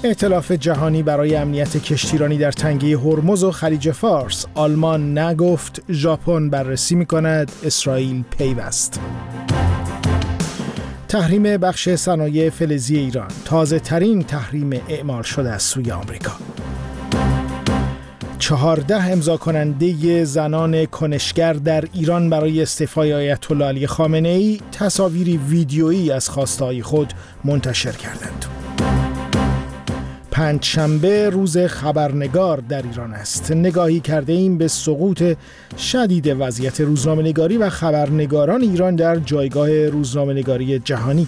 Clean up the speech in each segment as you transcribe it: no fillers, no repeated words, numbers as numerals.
ائتلاف جهانی برای امنیت کشتیرانی در تنگه هرمز و خلیج فارس. آلمان نگفت، ژاپن بررسی می‌کند، اسرائیل پیوست. تحریم بخش صنایع فلزی ایران، تازه ترین تحریم اعمال شده از سوی آمریکا. 14 امضا کننده زنان کنشگر در ایران برای استعفای آیت الله علی خامنه‌ای تصاویری ویدیویی از خواسته‌های خود منتشر کردند. پنجشنبه روز خبرنگار در ایران است. نگاهی کرده ایم به سقوط شدید وضعیت روزنامه‌نگاری و خبرنگاران ایران در جایگاه روزنامه‌نگاری جهانی.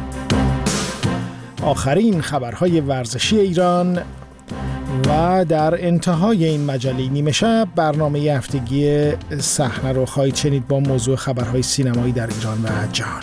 آخرین خبرهای ورزشی ایران و در انتهای این مجله نیمه شب برنامه هفتگی صحنه رو خواهید شنید با موضوع خبرهای سینمایی در ایران و جهان.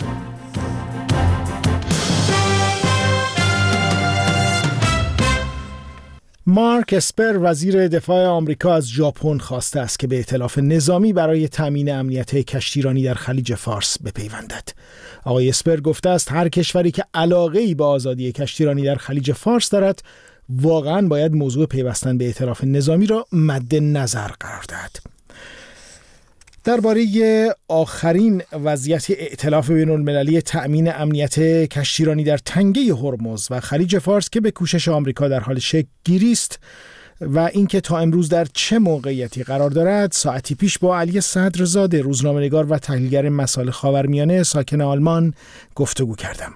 مارک اسپر وزیر دفاع آمریکا از ژاپن خواسته است که به ائتلاف نظامی برای تامین امنیت کشتیرانی در خلیج فارس بپیوندد. آقای اسپر گفته است هر کشوری که علاقه‌ای به آزادی کشتیرانی در خلیج فارس دارد واقعاً باید موضوع پیوستن به ائتلاف نظامی را مد نظر قرار دهد. درباره آخرین وضعیت ائتلاف بین‌المللی تأمین امنیت کشتیرانی در تنگه هرمز و خلیج فارس که به کوشش آمریکا در حال شکل‌گیری است و اینکه تا امروز در چه موقعیتی قرار دارد، ساعتی پیش با علی صدرزاده روزنامه‌نگار و تحلیلگر مسائل خاورمیانه ساکن آلمان گفتگو کردم.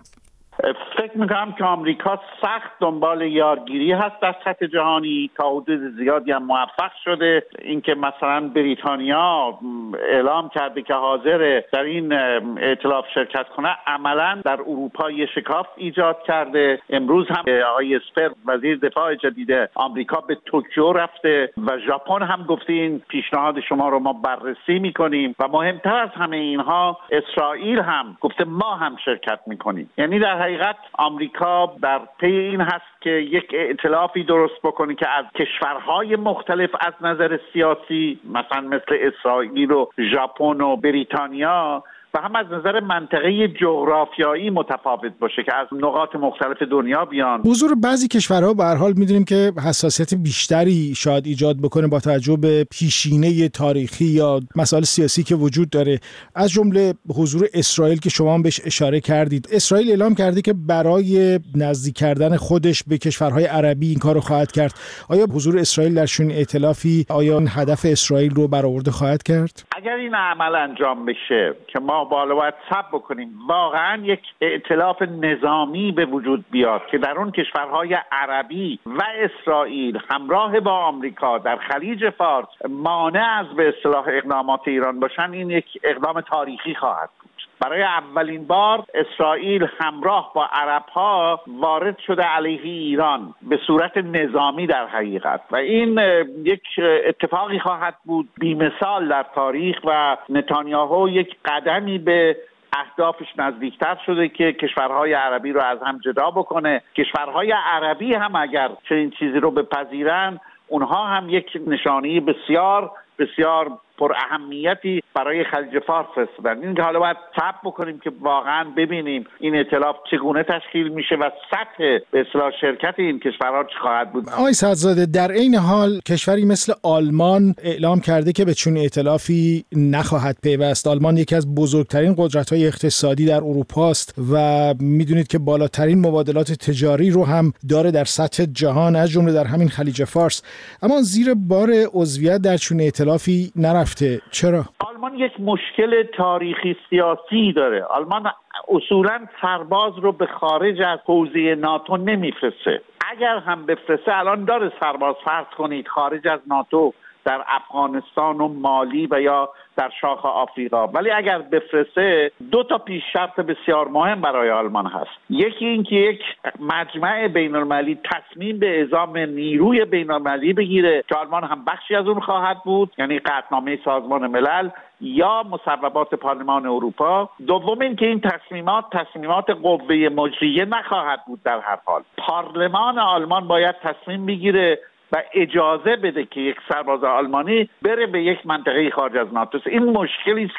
فکر میکنم که آمریکا سخت دنبال یارگیری هست در سطح جهانی، تا حدود زیادی هم موفق شده. اینکه مثلا بریتانیا اعلام کرده که حاضر در این ائتلاف شرکت کنه، عملا در اروپا یه شکاف ایجاد کرده. امروز هم آقای اسپر وزیر دفاع جدید آمریکا به توکیو رفته و ژاپن هم گفته این پیشنهاد شما رو ما بررسی میکنیم و مهمتر از همه اینها اسرائیل هم گفته ما هم شرکت میکنیم. یعنی در حقیقت آمریکا در پی این هست که یک ائتلافی درست بکنه که از کشورهای مختلف از نظر سیاسی، مثلا مثل اسرائیل و ژاپن و بریتانیا، و هم از نظر منطقه جغرافیایی متفاوت باشه که از نقاط مختلف دنیا بیان. حضور بعضی کشورها به هر حال می‌دونیم که حساسیت بیشتری شاید ایجاد بکنه با توجه به پیشینه تاریخی یا مسائل سیاسی که وجود داره، از جمله حضور اسرائیل که شما هم بهش اشاره کردید. اسرائیل اعلام کرده که برای نزدیک کردن خودش به کشورهای عربی این کارو خواهد کرد. آیا حضور اسرائیل در چنین ائتلافی آیا هدف اسرائیل رو برآورده خواهد کرد؟ اگر این عمل انجام بشه که ما باید صبر بکنیم واقعا یک ائتلاف نظامی به وجود بیاد که در اون کشورهای عربی و اسرائیل همراه با آمریکا در خلیج فارس مانع از به اصطلاح اقدامات ایران باشن، این یک اقدام تاریخی خواهد بود. برای اولین بار اسرائیل همراه با عرب‌ها وارد شده علیه ایران به صورت نظامی در حقیقت و این یک اتفاقی خواهد بود بی‌مثال در تاریخ و نتانیاهو یک قدمی به اهدافش نزدیکتر شده که کشورهای عربی رو از هم جدا بکنه. کشورهای عربی هم اگر چنین چیزی رو بپذیرن، اونها هم یک نشانه بسیار بسیار پر اهمیتی برای خلیج فارس هستند. این که حالا باید صبر بکنیم که واقعا ببینیم این ائتلاف چگونه تشکیل میشه و سطح به اصطلاح شرکت این کشورها چه خواهد بود. آقای صدرزاده، در این حال کشوری مثل آلمان اعلام کرده که به چون ائتلافی نخواهد پیوست. آلمان یکی از بزرگترین قدرت‌های اقتصادی در اروپا است و میدونید که بالاترین مبادلات تجاری رو هم داره در سطح جهان، از جمله در همین خلیج فارس، اما زیر بار عضویت در چون ائتلافی نرفته. چرا؟ آلمان یک مشکل تاریخی سیاسی داره. آلمان اصولاً سرباز رو به خارج از حوزه ناتو نمیفرسته. اگر هم بفرسته الان داره سرباز، فرض کنید خارج از ناتو در افغانستان و مالی و یا در شاخ آفریقا، ولی اگر بفرسته دو تا پیش شرط بسیار مهم برای آلمان هست. یکی این که یک مجمع بین‌المللی تصمیم به اعزام نیروی بین‌المللی بگیره که آلمان هم بخشی از اون خواهد بود، یعنی قطعنامه سازمان ملل یا مصوبات پارلمان اروپا. دوم این که این تصمیمات قوه مجریه نخواهد بود. در هر حال پارلمان آلمان باید تصمیم بگیره و اجازه بده که یک سرباز آلمانی بره به یک منطقه خارج از ناتو. این مشکلی است که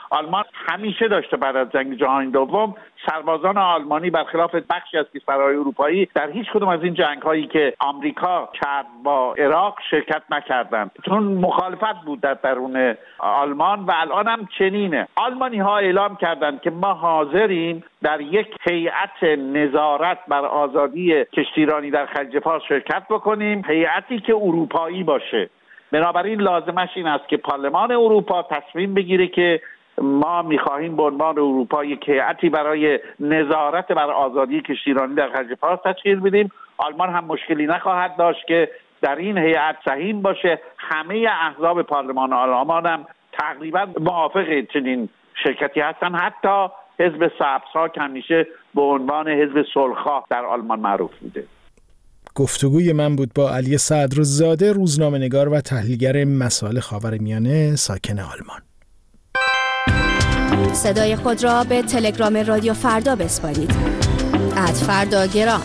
آلمان همیشه داشته بعد از جنگ جهانی دوم سربازان آلمانی برخلاف بخشی از کشورهای اروپایی در هیچ کدوم از این جنگ‌هایی که آمریکا کرد با عراق شرکت نکردند، چون مخالفت بود در درون آلمان و الان هم چنینه. آلمانی‌ها اعلام کردند که ما حاضریم در یک هیئت نظارت بر آزادی کشتیرانی در خلیج فارس شرکت بکنیم، هیئتی که اروپایی باشه. بنابراین لازمش این است که پارلمان اروپا تصمیم بگیره که ما می‌خواهیم به عنوان اروپا یک هیئتی برای نظارت بر آزادی کشتیرانی در خلیج فارس تشکیل بدیم. آلمان هم مشکلی نخواهد داشت که در این هیئت سهیم باشه. همه احزاب پارلمان آلمان هم تقریبا موافق چنین شرکتی هستن، حتی حزب سبزها که همیشه به عنوان حزب صلح‌خواه در آلمان معروف بوده. گفتگوی من بود با علی صدرزاده، روزنامه‌نگار و تحلیلگر مسائل خاورمیانه ساکن آلمان. صدای خود را به تلگرام رادیو فردا بسپارید. @فرداگرام.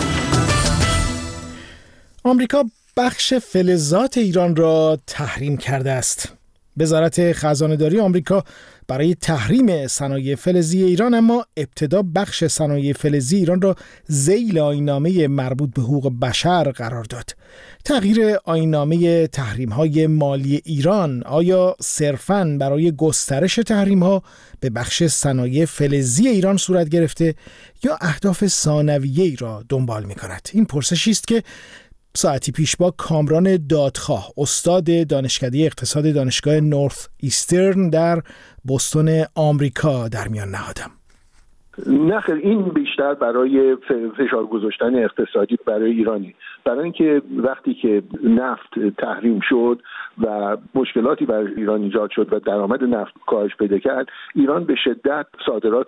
آمریکا بخش فلزات ایران را تحریم کرده است. وزارت خزانه‌داری آمریکا برای تحریم صنایع فلزی ایران اما ابتدا بخش صنایع فلزی ایران را ذیل آیین‌نامه مربوط به حقوق بشر قرار داد. تغییر آیین‌نامه تحریم‌های مالی ایران آیا صرفاً برای گسترش تحریم‌ها به بخش صنایع فلزی ایران صورت گرفته یا اهداف ثانویه‌ای را دنبال می‌کند؟ این پرسشی است که ساعتی پیش با کامران دادخواه، استاد دانشکده اقتصاد دانشگاه نورث ایسترن در بوستون آمریکا در میان نهادم. نه خیر، این بیشتر برای فشار گذاشتن اقتصادی برای ایرانی، برای اینکه وقتی که نفت تحریم شد و مشکلاتی برای ایران ایجاد شد و درآمد نفت کاهش پیدا کرد، ایران به شدت صادرات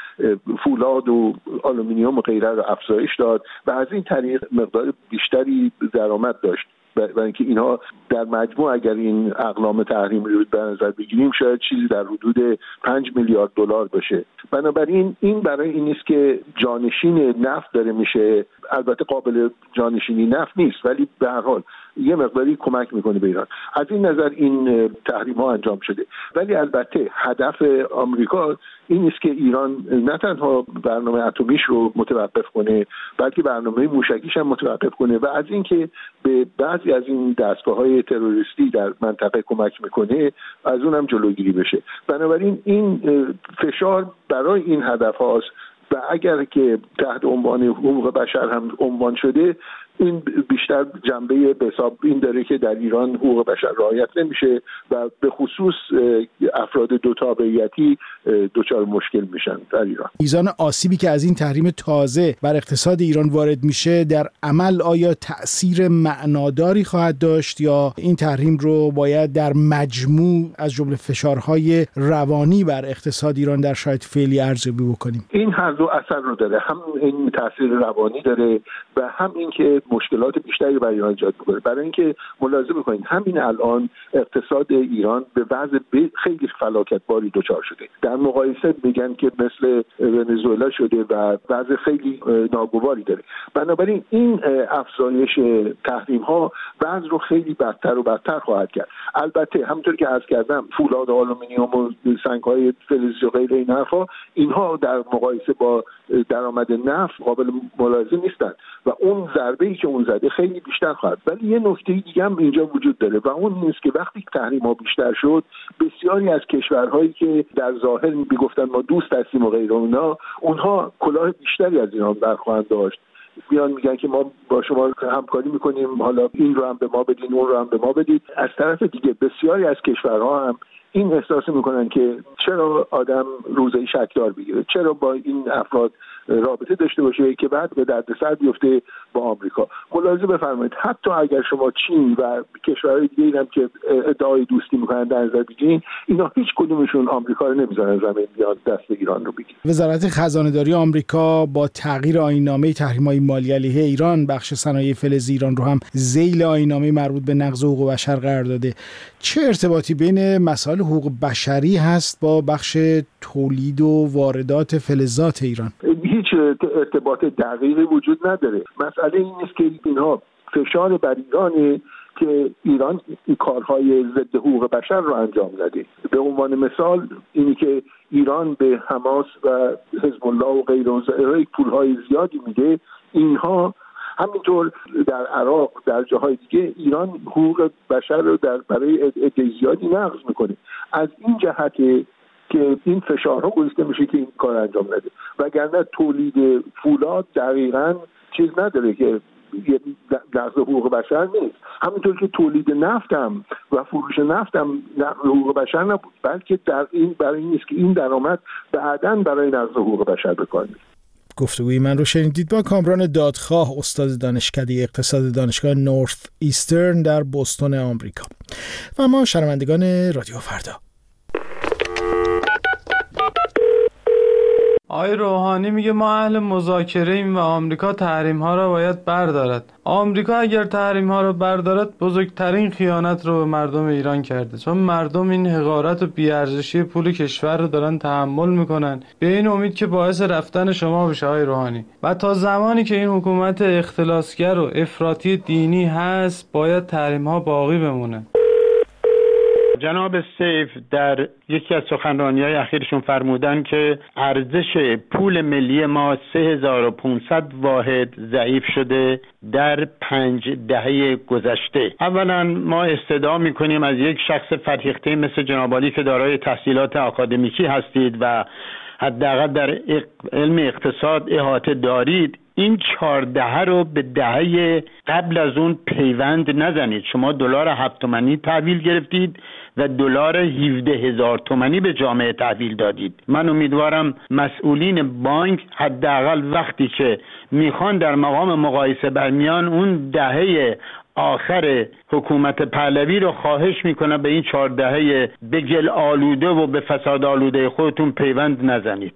فولاد و آلومینیوم و غیره را افزایش داد و از این طریق مقدار بیشتری درآمد داشت. برای اینکه اینها در مجموع اگر این اقلام تحریمی رو به نظر بگیریم شاید چیزی در حدود 5 میلیارد دلار باشه. بنابراین این برای این نیست که جانشین نفت داره میشه، البته قابل جانشینی نفت نیست، ولی به هر حال یه مقداری کمک میکنه به ایران. از این نظر این تحریم ها انجام شده، ولی البته هدف آمریکا این نیست که ایران نه تنها برنامه اتمیش رو متوقف کنه، بلکه برنامه موشکیش هم متوقف کنه و از اینکه به بعضی از این دستگاه‌های تروریستی در منطقه کمک میکنه از اونم جلوگیری بشه. بنابراین این فشار برای این هدف هاست و اگر که تحت عنوان حقوق بشر هم عنوان شده، این بیشتر جنبه به حساب این داره که در ایران حقوق بشر رعایت نمیشه و به خصوص افراد دو تابعیتی دچار مشکل میشن در ایران. میزان آسیبی که از این تحریم تازه بر اقتصاد ایران وارد میشه در عمل آیا تأثیر معناداری خواهد داشت یا این تحریم رو باید در مجموع از جمله فشارهای روانی بر اقتصاد ایران در شرایط فعلی ارزیابی بکنیم؟ این هر دو اثر رو داره، هم این تاثیر روانی داره و هم اینکه مشکلات بیشتری برای ایران ایجاد می‌کنه. برای اینکه ملاحظه بکنید همین الان اقتصاد ایران به وضع خیلی فلاکتباری دچار شده. در مقایسه میگن که مثل ونزوئلا شده و وضع خیلی ناگواری داره. بنابراین این افزایش تحریم‌ها وضع رو خیلی بدتر و بدتر خواهد کرد. البته همونطور که عرض کردم فولاد و آلومینیوم و سنگ‌های فلزی و غیر این حرفا اینها در مقایسه با درآمد نفت قابل ملاحظه نیستند و اون ضربه‌ای که اون زده خیلی بیشتر خواهد. ولی یه نکته دیگه هم اینجا وجود داره و اون این است که وقتی تحریم‌ها بیشتر شد، بسیاری از کشورهایی که در ظاهر میگفتن ما دوست هستیم و غیره اونها کلاه بیشتری از ایران برخواهند داشت. بیان میگن که ما با شما همکاری میکنیم، حالا این رو هم به ما بدین، اون رو هم به ما بدید. از طرف دیگه بسیاری از کشورها هم این احساس میکنن که چرا آدم روزی شکدار بگیره، چرا با این افراد رابطه داشته باشه که بعد به دردسر بیفته با آمریکا. ملاحظه بفرمایید حتی اگر شما چین و کشورهای دیگه هم که ادعای دوستی میکنن در نظر بگیرین، اینا هیچ کدومشون آمریکا رو نمیذارن زمین بیاد دست ایران رو بگیره. وزارت خزانه‌داری آمریکا با تغییر آیین‌نامه تحریم‌های مالی علیه ایران بخش صنایع فلزی ایران رو هم ذیل آیین‌نامه مربوط به نقض حقوق بشر قرار داده. چه ارتباطی بین مسائل حقوق بشری هست با بخش تولید و واردات فلزات ایران؟ هیچ ارتباط دقیقی وجود نداره. مسئله این است که اینها فشار بر ایرانه که ایران کارهای ضد حقوق بشر رو انجام نده. به عنوان مثال اینی که ایران به حماس و حزب الله و غیره پولهای زیادی میده، اینها همینطور در عراق در جاهای دیگه ایران حقوق بشر رو برای عده زیادی نقض میکنه. از این جهت که این فشارها گذاشته میشه که این کار انجام نده، وگرنه تولید فولاد دقیقاً چیز نداره که نقض حقوق بشر نیست. همینطور که تولید نفت هم و فروش نفت هم نقض حقوق بشر نبود، بلکه در این برای این نیست که این درآمد بعداً برای نقض حقوق بشر بکار میره. گفتگوی من رو شنیدید با کامران دادخواه، استاد دانشکده اقتصاد دانشگاه نورث ایسترن در بوستون آمریکا. و ما شنوندگان رادیو فردا، آقای روحانی میگه ما اهل مذاکره ایم و آمریکا تحریم ها را باید بردارد. آمریکا اگر تحریم ها را بردارد بزرگترین خیانت رو به مردم ایران کرده، چون مردم این حقارت و بی‌ارزشی پول کشور رو دارن تحمل میکنن به این امید که باعث رفتن شما بشه آقای روحانی. و تا زمانی که این حکومت اختلاسگر و افراطی دینی هست باید تحریم ها باقی بمونه. جناب سیف در یکی از سخنرانی‌های اخیرشون فرمودن که ارزش پول ملی ما 3500 واحد ضعیف شده در 5 دهه گذشته. اولا ما استدعا می‌کنیم از یک شخص فرهیخته مثل جناب عالی که دارای تحصیلات آکادمیکی هستید و حداقل در علم اقتصاد احاطه دارید، این 14 رو به دهه قبل از اون پیوند نزنید. شما دلار 7 تومانی تحویل گرفتید و دلار 17,000 تومانی به جامعه تحویل دادید. من امیدوارم مسئولین بانک حداقل وقتی که میخوان در مقام مقایسه برمیان اون دهه آخر حکومت پهلوی رو خواهش میکنه به این 4 دهه به گل آلوده و به فساد آلوده خودتون پیوند نزنید.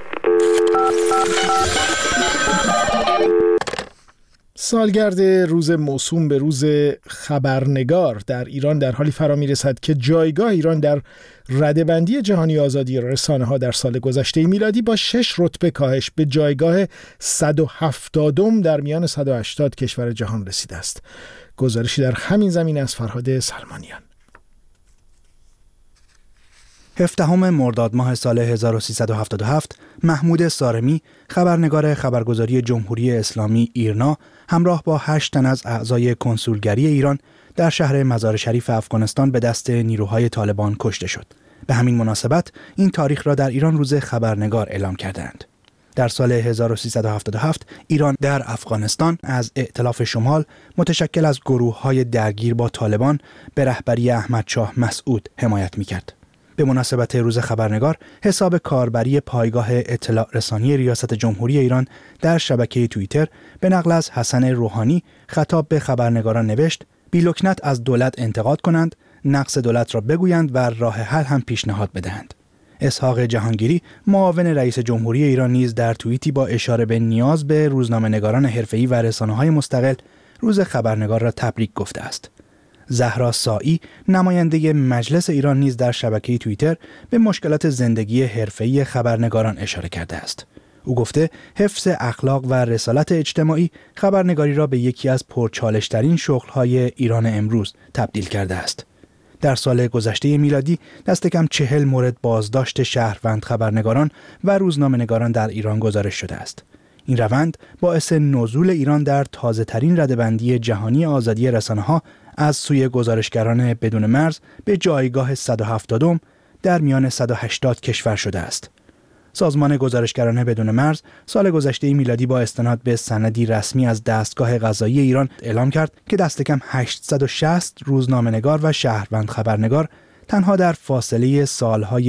سالگرد روز موسوم به روز خبرنگار در ایران در حالی فرا میرسد که جایگاه ایران در رده‌بندی جهانی آزادی رسانه‌ها در سال گذشته میلادی با 6 رتبه کاهش به جایگاه 170 در میان 180 کشور جهان رسیده است. گزارشی در همین زمینه از فرهاد سلمانیان. 17 مرداد ماه سال 1377 محمود سارمی، خبرنگار خبرگزاری جمهوری اسلامی ایرنا، همراه با 8 تن از اعضای کنسولگری ایران در شهر مزار شریف افغانستان به دست نیروهای طالبان کشته شد. به همین مناسبت این تاریخ را در ایران روز خبرنگار اعلام کردند. در سال 1377 ایران در افغانستان از ائتلاف شمال متشکل از گروه‌های درگیر با طالبان به رهبری احمدشاه مسعود حمایت می‌کرد. به مناسبت روز خبرنگار، حساب کاربری پایگاه اطلاع رسانی ریاست جمهوری ایران در شبکه توییتر به نقل از حسن روحانی خطاب به خبرنگاران نوشت: بی لکنت از دولت انتقاد کنند، نقص دولت را بگویند و راه حل هم پیشنهاد بدهند. اسحاق جهانگیری، معاون رئیس جمهوری ایران نیز در توییتی با اشاره به نیاز به روزنامه‌نگاران حرفه‌ای و رسانه‌های مستقل روز خبرنگار را تبریک گفته است. زهرا سائی، نماینده مجلس ایران نیز در شبکه توییتر به مشکلات زندگی حرفه‌ای خبرنگاران اشاره کرده است. او گفته حفظ اخلاق و رسالت اجتماعی خبرنگاری را به یکی از پرچالش‌ترین شغل‌های ایران امروز تبدیل کرده است. در سال گذشته میلادی دست کم 40 مورد بازداشت شهروند خبرنگاران و روزنامه‌نگاران در ایران گزارش شده است. این روند باعث نزول ایران در تازه‌ترین رده‌بندی جهانی آزادی رسانه‌ها از سوی گزارشگران بدون مرز به جایگاه 170 در میان 180 کشور شده است. سازمان گزارشگران بدون مرز سال گذشته میلادی با استناد به سندی رسمی از دستگاه قضایی ایران اعلام کرد که دست کم 860 روزنامه‌نگار و شهروند خبرنگار تنها در فاصله سالهای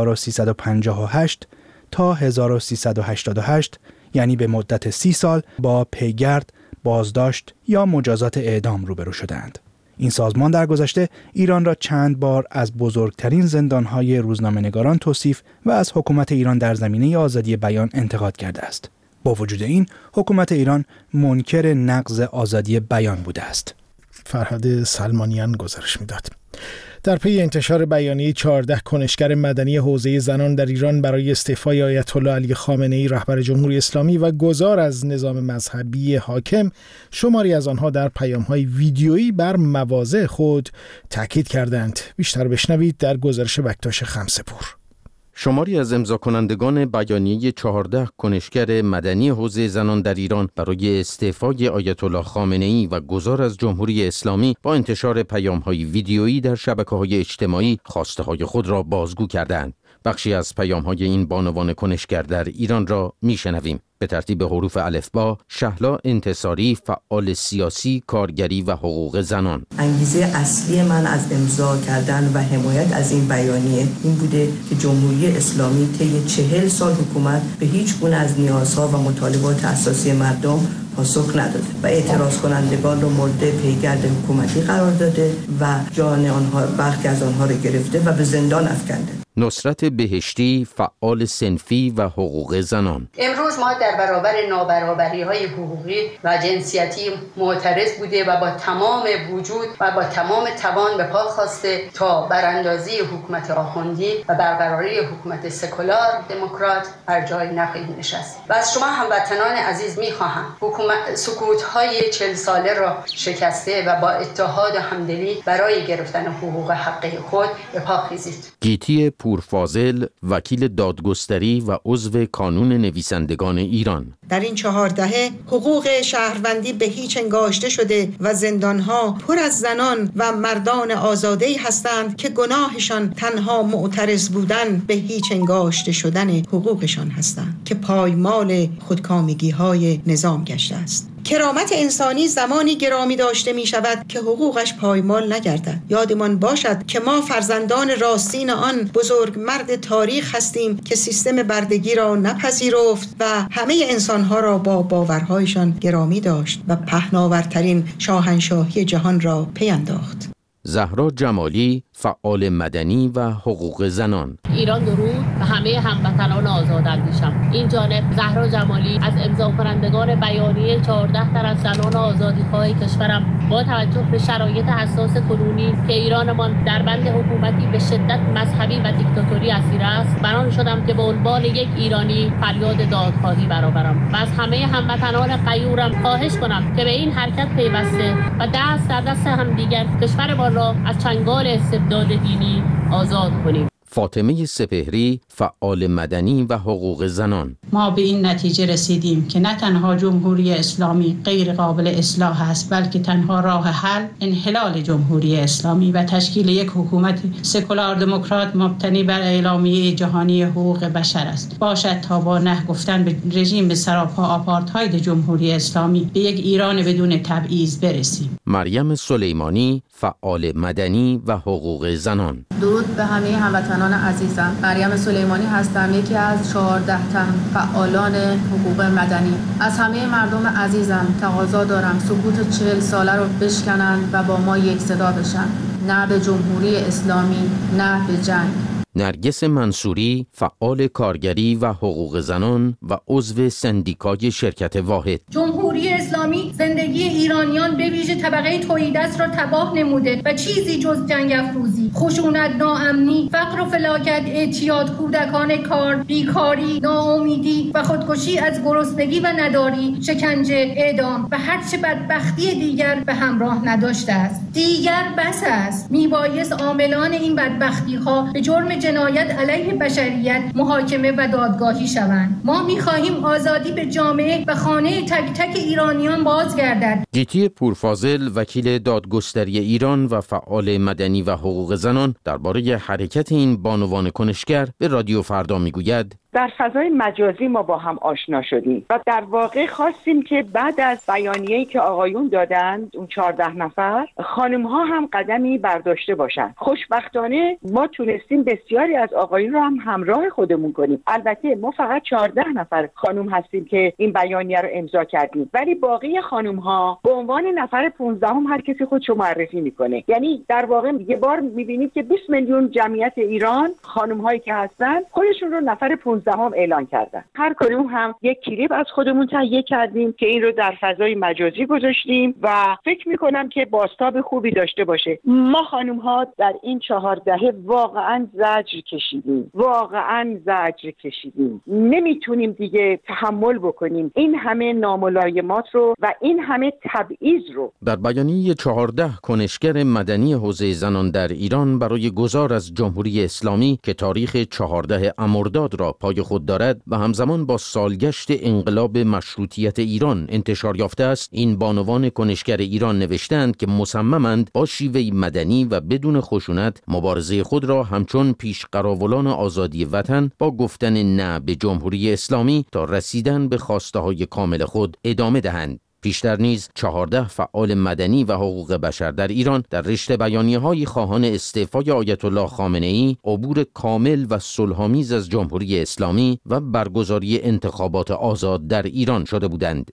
1358 تا 1388 یعنی به مدت 30 سال با پیگرد، بازداشت یا مجازات اعدام روبرو شدند. این سازمان در گذشته ایران را چند بار از بزرگترین زندانهای روزنامه‌نگاران توصیف و از حکومت ایران در زمینه آزادی بیان انتقاد کرده است. با وجود این، حکومت ایران منکر نقض آزادی بیان بوده است. فرهاد سلمانیان گزارش میداد. در پی انتشار بیانیه 14 کنشگر مدنی حوزه زنان در ایران برای استعفای آیت الله علی خامنه‌ای رهبر جمهوری اسلامی و گذار از نظام مذهبی حاکم، شماری از آنها در پیام‌های ویدیویی بر مواضع خود تاکید کردند. بیشتر بشنوید در گزارش بکتاش خمسه‌پور. شماری از امضاکنندگان بیانیه 14 کنشگر مدنی حوزه زنان در ایران برای استعفای آیت الله خامنه‌ای و گذار از جمهوری اسلامی با انتشار پیام‌های ویدیویی در شبکه‌های اجتماعی خواسته‌های خود را بازگو کردند. بخشی از پیام‌های این بانوان کنشگر در ایران را میشنویم. به ترتیب حروف الفبا: شهلا انتصاری، فعال سیاسی، کارگری و حقوق زنان. انگیزه اصلی من از امضا کردن و حمایت از این بیانیه این بوده که جمهوری اسلامی طی 40 سال حکومت به هیچ گونه از نیازها و مطالبات اساسی مردم پاسخ نداده و اعتراض کنندگان رو مورد پیگرد حکومتی قرار داده و جان آنها برخی از آنها رو گرفته و به زندان افکنده. نصرت بهشتی، فعال صنفی و حقوق زنان. امروز ما در برابر نابرابری‌های حقوقی و جنسیتی معترض بوده و با تمام وجود و با تمام توان به پا خواسته تا براندازی حکومت آخوندی و برقراری حکومت سکولار دموکرات بر جای نخواهیم نشست. و از شما هموطنان عزیز می‌خواهم سکوت‌های 40 ساله را شکسته و با اتحاد و همدلی برای گرفتن حقوق حقی خود به پا خیزید. گیتی پورفاضل، وکیل دادگستری و عضو کانون نویسندگان ایران. در این 4 دهه حقوق شهروندی به هیچ انگاشته شده و زندانها پر از زنان و مردان آزاده‌ای هستند که گناهشان تنها معترض بودن به هیچ انگاشته شدن حقوقشان هستند که پایمال خودکامگی‌های نظام گشته است. کرامت انسانی زمانی گرامی داشته می شود که حقوقش پایمال نگردد. یادمان باشد که ما فرزندان راستین آن بزرگ مرد تاریخ هستیم که سیستم بردگی را نپذیرفت و همه انسانها را با باورهایشان گرامی داشت و پهناورترین شاهنشاهی جهان را پی انداخت. زهرا جمالی، فعال مدنی و حقوق زنان. ایران درود و همه هموطنان آزاداندیشم. این جانب زهرا جمالی از امضا کنندگان بیانیه 14 تن از زنان آزادیخواه کشورم با توجه به شرایط حساس کنونی که ایرانمان در بند حکومتی به شدت مذهبی و دیکتاتوری اسیر است، بران شدم که به عنوان یک ایرانی فریاد دادخواهی برآورم و از همه هموطنان غیورم خواهش کنم که به این حرکت پیوسته و دست در دست همدیگر کشورمان را از چنگال استبداد دینی آزاد کنیم. فاطمه سپهری، فعال مدنی و حقوق زنان. ما به این نتیجه رسیدیم که نه تنها جمهوری اسلامی غیر قابل اصلاح است، بلکه تنها راه حل انحلال جمهوری اسلامی و تشکیل یک حکومت سکولار دموکرات مبتنی بر اعلامیه جهانی حقوق بشر است. باشد تا با نه گفتن به رژیم سراپا آپارتاید جمهوری اسلامی به یک ایران بدون تبعیض برسیم. مریم سلیمانی، فعال مدنی و حقوق زنان. درود به همه هموطنان عزیزم. مریم سلیمانی هستم، یکی از 14 تن فعالان حقوق مدنی. از همه مردم عزیزم تقاضا دارم سکوت 40 ساله رو بشکنن و با ما یک صدا بشن. نه به جمهوری اسلامی، نه به جنگ. نرگس منصوری، فعال کارگری و حقوق زنان و عضو سندیکای شرکت واحد. جمهوری اسلامی زندگی ایرانیان به ویژه طبقه توحیدست را تباه نموده و چیزی جز جنگ افروزی، خشونت، ناامنی، فقر و فلاکت، اعتیاد، کودکان کار، بیکاری، ناامیدی و خودکشی از گرسنگی و نداری، شکنجه، اعدام و هرچه بدبختی دیگر به همراه نداشته است. دیگر بس است. میبایست عاملان این بدبختی‌ها به جرم جنایت علیه بشریت محاکمه و دادگاهی شوند. ما می‌خواهیم آزادی به جامعه و خانه تک تک ایرانیان بازگردد. گیتی پورفاضل، وکیل دادگستری ایران و فعال مدنی و حقوق زنان، درباره حرکت این بانوان کنشگر به رادیو فردا میگوید: در فضای مجازی ما با هم آشنا شدیم و در واقع خواستیم که بعد از بیانیه‌ای که آقایون دادند، اون 14 نفر، خانم‌ها هم قدمی برداشته باشند. خوشبختانه ما تونستیم بسیاری از آقایون رو هم همراه خودمون کنیم. البته ما فقط 14 نفر خانم هستیم که این بیانیه رو امضا کردیم، ولی باقی خانم‌ها به عنوان نفر 15 هر کسی خودشو معرفی میکنه. یعنی در واقع یه بار می‌بینید که 20 میلیون جمعیت ایران خانم‌هایی که هستن خودشون رو نفر 15 16 اعلان کردن. هر کدوم هم یک کلیپ از خودمون تهیه کردیم که این رو در فضای مجازی گذاشتیم و فکر میکنم که بازتاب خوبی داشته باشه. ما خانم ها در این 4 دهه واقعا زجر کشیدیم. نمیتونیم دیگه تحمل بکنیم این همه ناملایمات رو و این همه تبعیض رو. در بیانیه 14 کنشگر مدنی حوزه زنان در ایران برای گذار از جمهوری اسلامی که تاریخ 14 مرداد را پای خود دارد و همزمان با سالگشت انقلاب مشروطیت ایران انتشار یافته است، این بانوان کنشگر ایران نوشتند که مصممند با شیوه مدنی و بدون خشونت مبارزه خود را همچون پیشقراولان آزادی وطن با گفتن نه به جمهوری اسلامی تا رسیدن به خواسته‌های کامل خود ادامه دهند. پیشتر نیز 14 فعال مدنی و حقوق بشر در ایران در رشته بیانیه‌های خواهان استعفای آیت الله خامنه‌ای، عبور کامل و صلح‌آمیز از جمهوری اسلامی و برگزاری انتخابات آزاد در ایران شده بودند.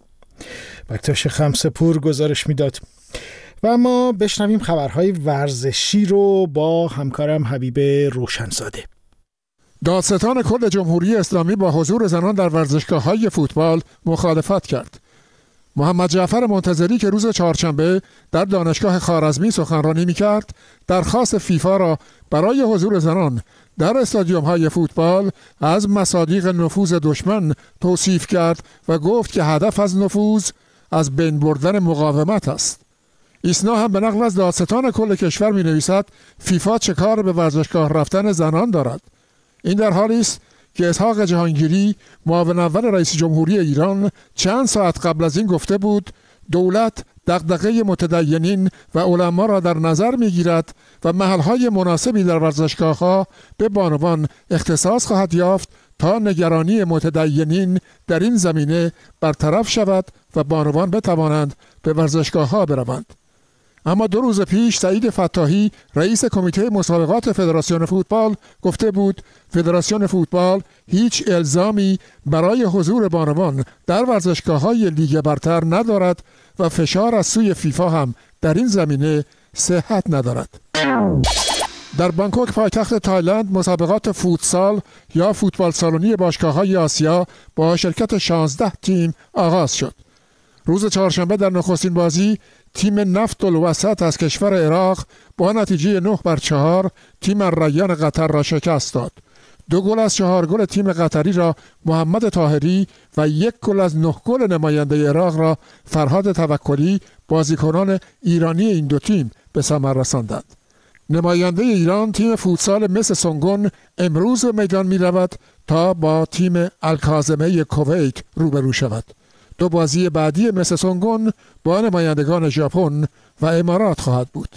بکتاش خمسه‌پور گزارش میداد. و ما بشنویم خبرهای ورزشی رو با همکارم حبیب روشنزاده. دادستان کل جمهوری اسلامی با حضور زنان در ورزشگاه‌های فوتبال مخالفت کرد. محمد جعفر منتظری که روز چهارشنبه در دانشگاه خوارزمی سخنرانی می‌کرد، درخواست فیفا را برای حضور زنان در استادیوم‌های فوتبال از مصادیق نفوذ دشمن توصیف کرد و گفت که هدف از نفوذ از بین بردن مقاومت است. ایسنا هم به نقل از دادستان کل کشور می‌نویسد فیفا چه کار به ورزشگاه رفتن زنان دارد. این در حالی است که اسحاق جهانگیری معاون اول رئیس جمهوری ایران چند ساعت قبل از این گفته بود دولت دغدغه متدینین و علما را در نظر می‌گیرد و محل‌های مناسبی در ورزشگاه‌ها به بانوان اختصاص خواهد یافت تا نگرانی متدینین در این زمینه برطرف شود و بانوان بتوانند به ورزشگاه‌ها بروند. اما 2 روز پیش سعید فتاحی رئیس کمیته مسابقات فدراسیون فوتبال گفته بود فدراسیون فوتبال هیچ الزامی برای حضور بانوان در ورزشگاه‌های لیگ برتر ندارد و فشار از سوی فیفا هم در این زمینه صحت ندارد. در بانکوک پایتخت تایلند مسابقات فوتسال یا فوتبال سالونی باشگاه‌های آسیا با شرکت 16 تیم آغاز شد. روز چهارشنبه در نخستین بازی تیم نفت الوسط از کشور عراق با نتیجه 9-4 تیم الریان قطر را شکست داد. 2 گل از 4 گل تیم قطری را محمد طاهری و 1 گل از 9 گل نماینده عراق را فرهاد توکلی بازیکنان ایرانی این 2 تیم به ثمر رساندند. نماینده ایران تیم فوتسال مس سونگون امروز به میدان می رود تا با تیم الکاظمه کویت روبرو شود. 2 بازی بعدی مس سونگون با نمایندگان ژاپن و امارات خواهد بود.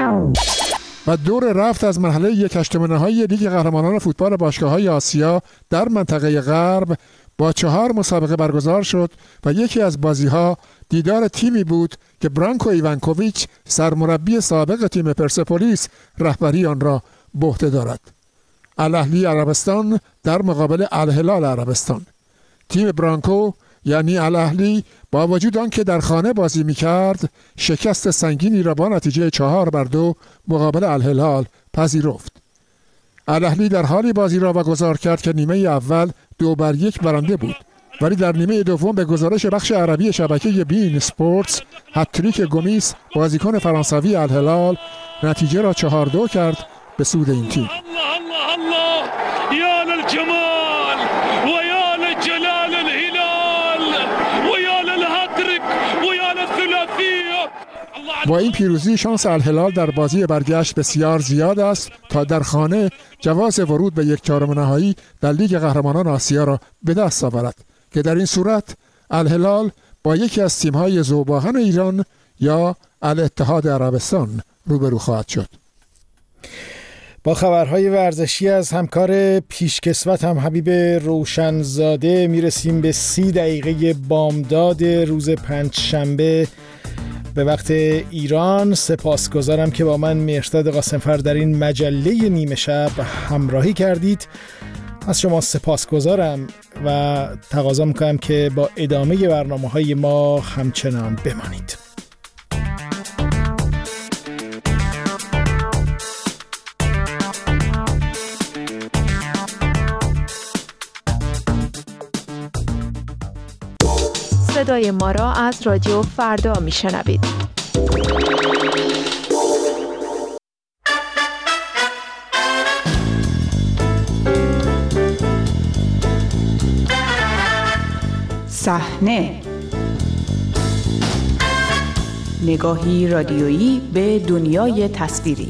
و دور رفت از مرحله 1/8 نهایی لیگ قهرمانان فوتبال باشگاه‌های آسیا در منطقه غرب با 4 مسابقه برگزار شد و یکی از بازی‌ها دیدار تیمی بود که برانکو ایوانکوویچ سرمربی سابق تیم پرسپولیس رهبری آن را به عهده دارد. الاهلی عربستان در مقابل الهلال عربستان. تیم برانکو یعنی الاهلی با وجود آنکه در خانه بازی می‌کرد شکست سنگینی را با نتیجه 4-2 مقابل الهلال پذیرفت. الاهلی در حالی بازی را واگذار کرد که نیمه اول 2-1 برنده بود، ولی در نیمه دوم به گزارش بخش عربی شبکه بین اسپورتس هتریک گومیس بازیکن فرانسوی الهلال نتیجه را 4-2 کرد به سود این تیم. الله الله یا للجمال و یا لجلال الهلال و یا للهتریک و یا للثلاثیه. با این پیروزی شانس الهلال در بازی برگشت بسیار زیاد است تا در خانه جواز ورود به 1/4 نهایی در لیگ قهرمانان آسیا را به دست آورد که در این صورت الهلال با یکی از تیم‌های ذوباهن ایران یا الاتحاد عربستان روبرو خواهد شد. با خبرهای ورزشی از همکار پیشکسوت هم حبیب روشنزاده میرسیم به 30 دقیقه بامداد روز پنجشنبه به وقت ایران. سپاسگزارم که با من مهرداد قاسمفر در این مجله نیمه شب همراهی کردید. از شما سپاسگزارم و تقاضا میکنم که با ادامه برنامه‌های ما همچنان بمانید. صدای ما را از رادیو فردا میشنوید. صحنه، نگاهی رادیویی به دنیای تصویری.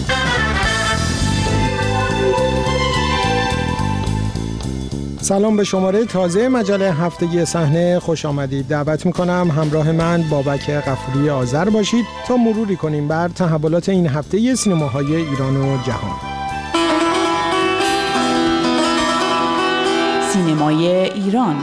سلام، به شماره تازه مجله هفتگی صحنه خوش آمدید. دعوت میکنم همراه من بابک غفوری آذر باشید تا مروری کنیم بر تحولات این هفته سینماهای ایران و جهان. سینمای ایران.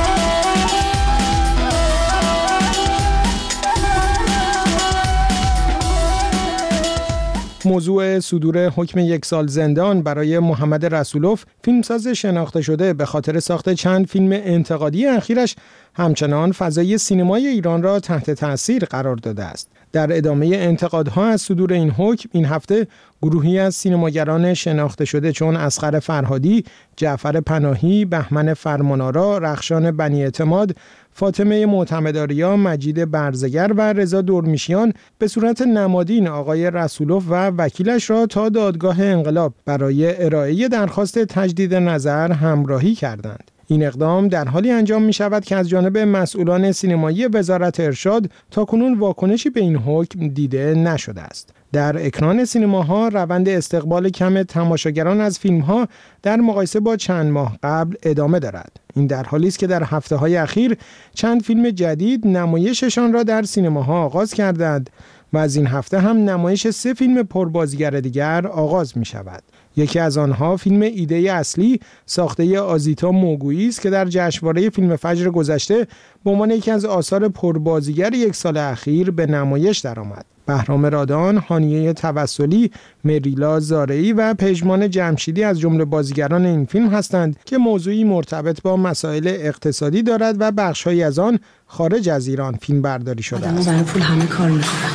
موضوع صدور حکم 1 سال زندان برای محمد رسولوف، فیلمساز شناخته شده به خاطر ساخت چند فیلم انتقادی اخیرش، همچنان فضای سینمای ایران را تحت تأثیر قرار داده است. در ادامه انتقادها از صدور این حکم، این هفته گروهی از سینماگران شناخته شده چون اصغر فرهادی، جعفر پناهی، بهمن فرمانآرا، رخشان بنی اعتماد، فاطمه معتمدآریا، مجید برزگر و رضا دورمیشیان به صورت نمادین آقای رسولوف و وکیلش را تا دادگاه انقلاب برای ارائه درخواست تجدید نظر همراهی کردند. این اقدام در حالی انجام می شود که از جانب مسئولان سینمایی وزارت ارشاد تاکنون واکنشی به این حکم دیده نشده است. در اکران سینماها روند استقبال کم تماشاگران از فیلمها در مقایسه با چند ماه قبل ادامه دارد. این در حالی است که در هفته‌های اخیر چند فیلم جدید نمایششان را در سینماها آغاز کردند و از این هفته هم نمایش 3 فیلم پربازیگر دیگر آغاز می شود. یکی از آنها فیلم ایده اصلی ساخته آزیتا موگویی است که در جشنواره فیلم فجر گذشته به عنوان یکی از آثار پربازیگر 1 سال اخیر به نمایش درآمد. بهرام رادان، هانیه توسلی، مریلا زارعی و پژمان جمشیدی از جمله بازیگران این فیلم هستند که موضوعی مرتبط با مسائل اقتصادی دارد و بخش‌هایی از آن خارج از ایران فیلم برداری شده است. برای پول همه کار میکنن.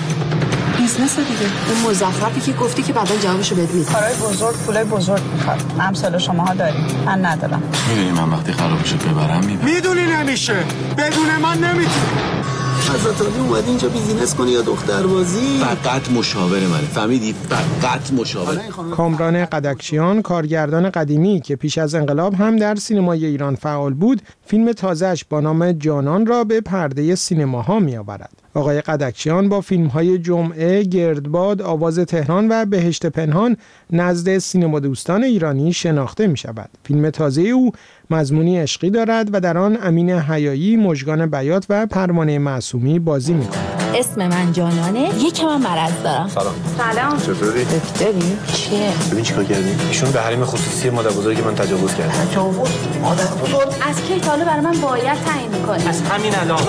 بیزنس دیگه. اون مزخرفی که گفتی که بعدا جوابشو بهت میدم. کارهای بزرگ پولای بزرگ میخواد. امثال شماها داریم. من ندارم. میدونی من وقتی خراب بشه ببرم میبرم. میدونی نمیشه. بدون من نمیتونی. حضرتعالی اومد اینجا بیزینس کنی یا دختربازی؟ فقط مشاور منه، فهمیدی؟ فقط مشاور. کامران قدکچیان، کارگردان قدیمی که پیش از انقلاب هم در سینمای ایران فعال بود، فیلم تازه‌اش با نام جانان را به پرده سینماها می‌آورد. آقای قدکچیان با فیلم‌های جمعه، گردباد، آواز تهران و بهشت پنهان نزد سینما دوستان ایرانی شناخته می‌شود. فیلم تازه او مضمونی عشقی دارد و در آن امین حیایی، مژگان بیات و پروانه معصومی بازی می‌کنند. اسم من جانانه، یکم هم مرض دارم. سلام. چطوری؟ دکتری؟ چیه؟ ببین چیکار کردی؟ ایشون به حریم خصوصی مادر بزرگ من تجاوز کرد. تجاوز؟ مادر بزرگ؟ از کی تا حالا برای من باید تعیین می‌کنی؟ از همین الان.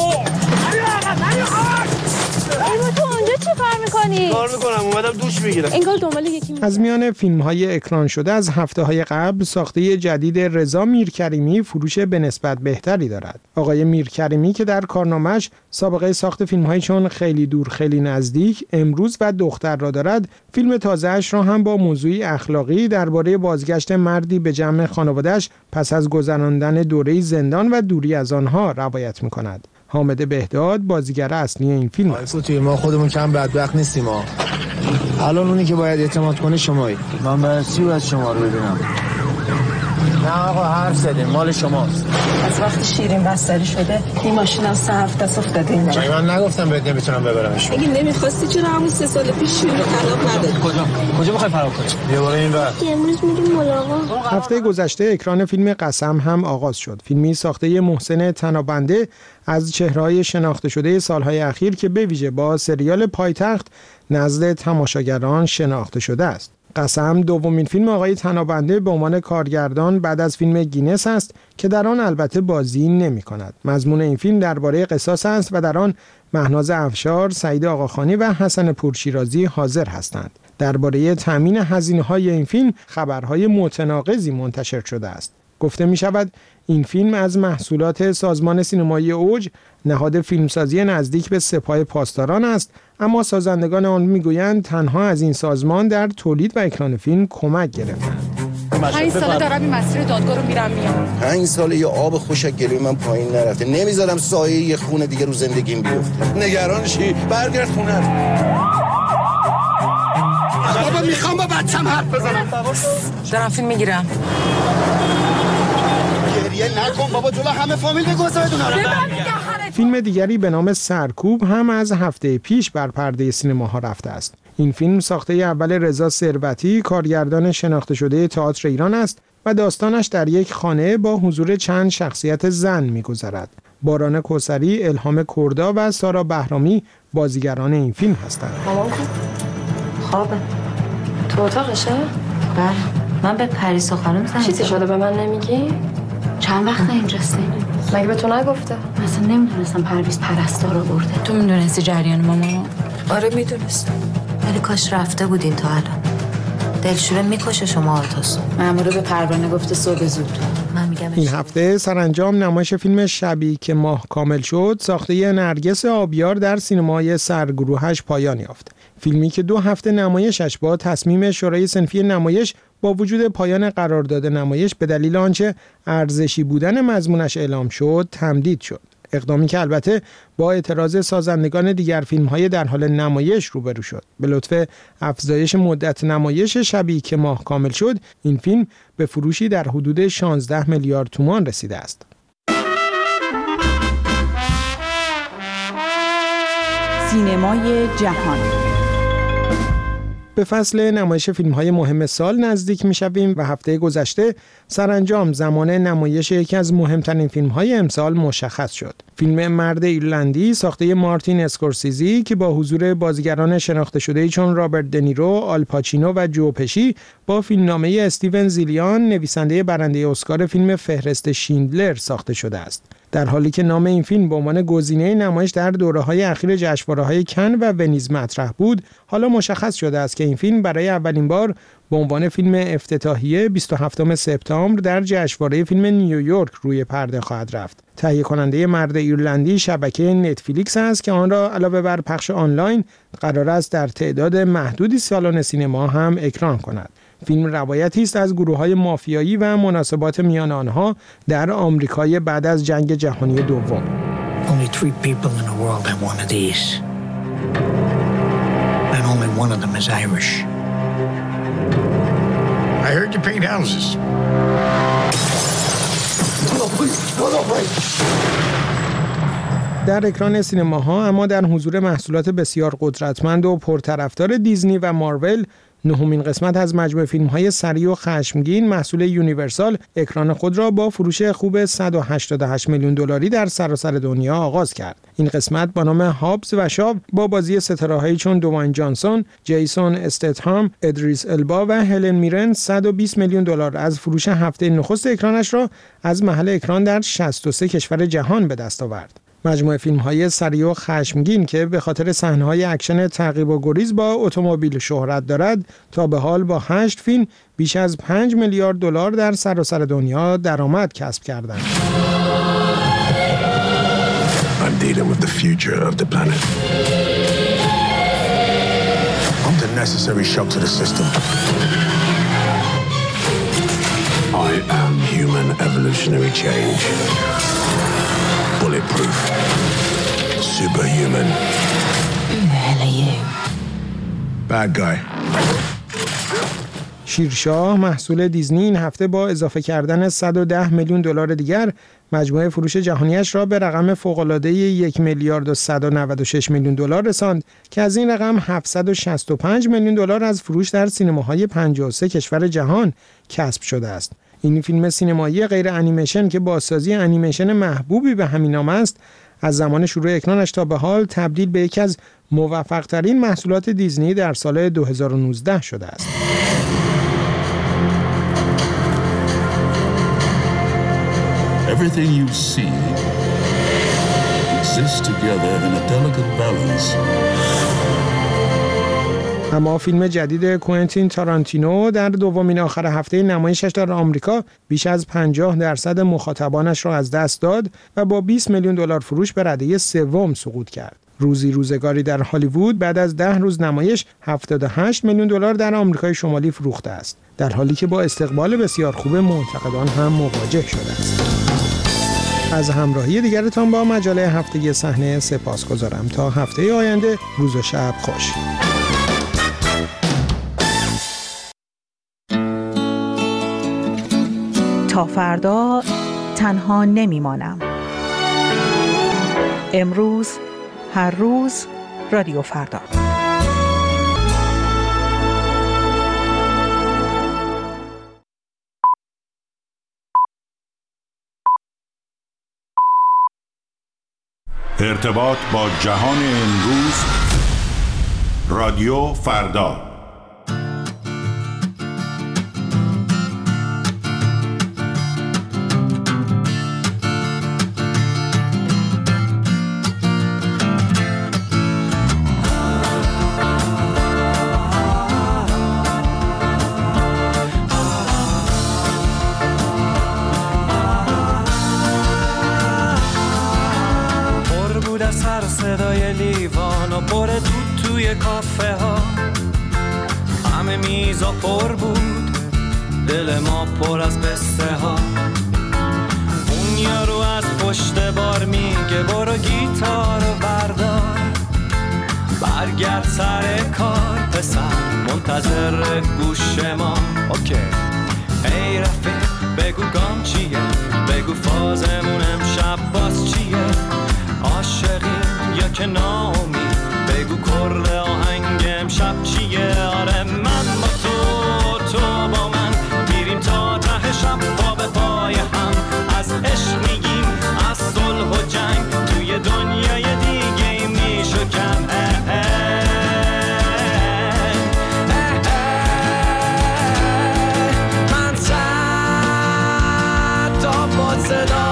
تو اونجا چی کار می‌کنی؟ کار می‌کنم، اومدم دوش بگیرم. انگار دنبال یکی از میان فیلم‌های اکران شده از هفته‌های قبل، ساخته جدید رضا میرکریمی فروش به نسبت بهتری دارد. آقای میرکریمی که در کارنامه‌اش سابقه ساخت فیلم‌های چون خیلی دور خیلی نزدیک، امروز و دختر را دارد، فیلم تازه‌اش را هم با موضوعی اخلاقی درباره بازگشت مردی به جمع خانواده‌اش پس از گذراندن دوره زندان و دوری از آنها روایت می‌کند. حامد بهداد بازیگر اصلی این فیلم است. ما خودمون کم بدبخت نیستیم ها. الان اونی که باید اعتماد کنه شمایی. من برسی از شما رو ببینم. نه آقا حرف زدیم، مال شماست. از وقتی شیرین بستری شده این ماشین از 3 هفته دست افتاده اینجا. من نگفتم بهت نمیتونم ببرمش. اگه نمیخواستی چرا همون 3 سال پیش شیرین طلاق ندادی؟ کجا میخوای فرار کنی؟ بیا بالا این ور. امروز میریم ملاقات. هفته گذشته اکران فیلم قسم هم آغاز شد. فیلمی ساخته محسن تنابنده از چهره‌های شناخته شده سالهای اخیر که به ویژه با سریال پایتخت نزد تماشاگران شناخته شده است. قسم دومین فیلم آقای تنابنده به عنوان کارگردان بعد از فیلم گینس است که در آن البته بازی نمی‌کند. مضمون این فیلم درباره قصاص است و در آن مهناز افشار، سعید آقاخانی و حسن پورشیرازی حاضر هستند. درباره تامین هزینه‌های این فیلم خبرهای متناقضی منتشر شده است. گفته می شود این فیلم از محصولات سازمان سینمایی اوج، نهاد فیلمسازی نزدیک به سپاه پاسداران است، اما سازندگان آن میگویند تنها از این سازمان در تولید و اکران فیلم کمک گرفتند. مشهد. 5 ساله دارم این مسیر دادگاه رو میرم میام. 5 ساله یه آب خوش از گلوی من پایین نرفته. نمیذارم سایه یه خون دیگه رو زندگیم بیفته. نگران شی؟ برگرد خونت. بابا میخوام با بچم حرف بزنم. دارم فیلم میگیرم. گریه نکن بابا، جلو همه فامیل بگو بدون. فیلم دیگری به نام سرکوب هم از هفته پیش بر پرده سینماها رفته است. این فیلم ساخته اول رضا ثروتی، کارگردان شناخته شده تئاتر ایران است و داستانش در یک خانه با حضور چند شخصیت زن می‌گذرد. باران کوثری، الهام کردا و سارا بهرامی بازیگران این فیلم هستند. مامان خوابه. تو اتاقشه؟ بله. من به پریسا خانم زنگ چیزی شده به من نمیگی؟ چند وقت اینجاستی؟ مگه به تو نگفته؟ مثلا نمیدونستم پرویز پرستار رو برده. تو میدونستی جریان مامان؟ آره میدونستم. ولی کاش رفته بودین تا الان. دلشوره میکشه شما آتاسو. مأموره به پروانه گفته صبح زود. من میگم این هفته سرانجام نمایش فیلم شبی که ماه کامل شد ساخته نرگس آبیار در سینمای سرگروهش پایان یافت. فیلمی که 2 هفته نمایشش با تصمیم شورای صنفی نمایش با وجود پایان قرارداد نمایش به دلیل آنچه ارزشی بودن مضمونش اعلام شد تمدید شد. اقدامی که البته با اعتراض سازندگان دیگر فیلم‌های در حال نمایش روبرو شد. به لطف افزایش مدت نمایش شبی که ماه کامل شد، این فیلم به فروشی در حدود 16 میلیارد تومان رسیده است. سینمای جهان. به فصل نمایش فیلم‌های مهم سال نزدیک می‌شویم و هفته گذشته سرانجام زمان نمایش یکی از مهمترین فیلم‌های امسال مشخص شد. فیلم مرد ایرلندی ساخته مارتین اسکورسیزی که با حضور بازیگران شناخته شده‌ای چون رابرت دنیرو، آل پاچینو و جو پشی با فیلمنامه استیون زیلیان نویسنده برنده اسکار فیلم فهرست شیندلر ساخته شده است. در حالی که نام این فیلم به عنوان گزینه نمایش در دوره‌های اخیر جشنواره‌های کن و ونیز مطرح بود، حالا مشخص شده است که این فیلم برای اولین بار به عنوان فیلم افتتاحیه 27 سپتامبر در جشنواره فیلم نیویورک روی پرده خواهد رفت. تهیه کننده مرد ایرلندی شبکه نتفلیکس است که آن را علاوه بر پخش آنلاین قرار است در تعداد محدودی سالن سینما هم اکران کند. فیلم روایتی است از گروه‌های مافیایی و مناسبات میان آنها در آمریکای بعد از جنگ جهانی دوم. Only 3 people in the world have one of these. And only one of them is Irish. I heard you paint houses. در اکران سینماها اما در حضور محصولات بسیار قدرتمند و پرطرفدار دیزنی و مارول، نهمین قسمت از مجموعه فیلم‌های سریع و خشمگین محصول یونیورسال اکران خود را با فروش خوب 188 میلیون دلاری در سراسر دنیا آغاز کرد. این قسمت با نام هابز و شاو با بازی ستاره‌هایی چون دوین جانسون، جیسون استتهام، ادریس البا و هلن میرن 120 میلیون دلار از فروش هفته نخست اکرانش را از محل اکران در 63 کشور جهان به دست آورد. مجموعه فیلم‌های سریع و خشمگین که به خاطر صحنه‌های اکشن تعقیب و گریز با اتومبیل شهرت دارد، تا به حال با 8 فیلم بیش از 5 میلیارد دلار در سراسر دنیا درآمد کسب کردند. I'm dealing with the future of the planet. I'm the necessary shock to the system. I am human evolutionary change. Bulletproof. Superhuman. Who the hell are you? Bad guy. شیرشاه محصول دیزنی این هفته با اضافه کردن 110 میلیون دلار دیگر مجموعه فروش جهانیش را به رقم فوق‌العاده 1 میلیارد و 196 میلیون دلار رساند که از این رقم 765 میلیون دلار از فروش در سینماهای 53 کشور جهان کسب شده است. این فیلم سینمایی غیر انیمیشن که بازسازی انیمیشن محبوبی به همین نام است، از زمان شروع اکرانش تا به حال تبدیل به یکی از موفق‌ترین محصولات دیزنی در سال 2019 شده است. Everything you see exists together in a delicate balance. اما فیلم جدید کوئنتین تارانتینو در دومین آخر هفته نمایشش در آمریکا بیش از 50% مخاطبانش را از دست داد و با 20 میلیون دلار فروش به رده سوم سقوط کرد. روزی روزگاری در هالیوود بعد از 10 روز نمایش 78 میلیون دلار در آمریکای شمالی فروخته است، در حالی که با استقبال بسیار خوب منتقدان هم مواجه شده است. از همراهی دیگرتان با مجله هفتگی صحنه سپاسگزارم. تا هفته آینده، روز و شب خوش. تا فردا تنها نمیمانم. امروز، هر روز، رادیو فردا. ارتباط با جهان امروز، رادیو فردا. صدای لیوان و پر توی کافه ها، همه میزا پر بود، دل ما پر از قصه ها. اون یارو از پشت بار میگه برو گیتارو بردار، برگرد سر کار پسر، منتظر گوش ما. اوکی ای رفیق بگو گام چیه، بگو فازمون امشب باز چیه، عاشقی یا که ناامید، بگو کرد آهنگ امشب چیه. آره من با تو با من میریم تا ته شب، پا به پای هم از عشق میگیم، از صلح و جنگ توی دنیای دیگه میشکن. من صد تا با صدا،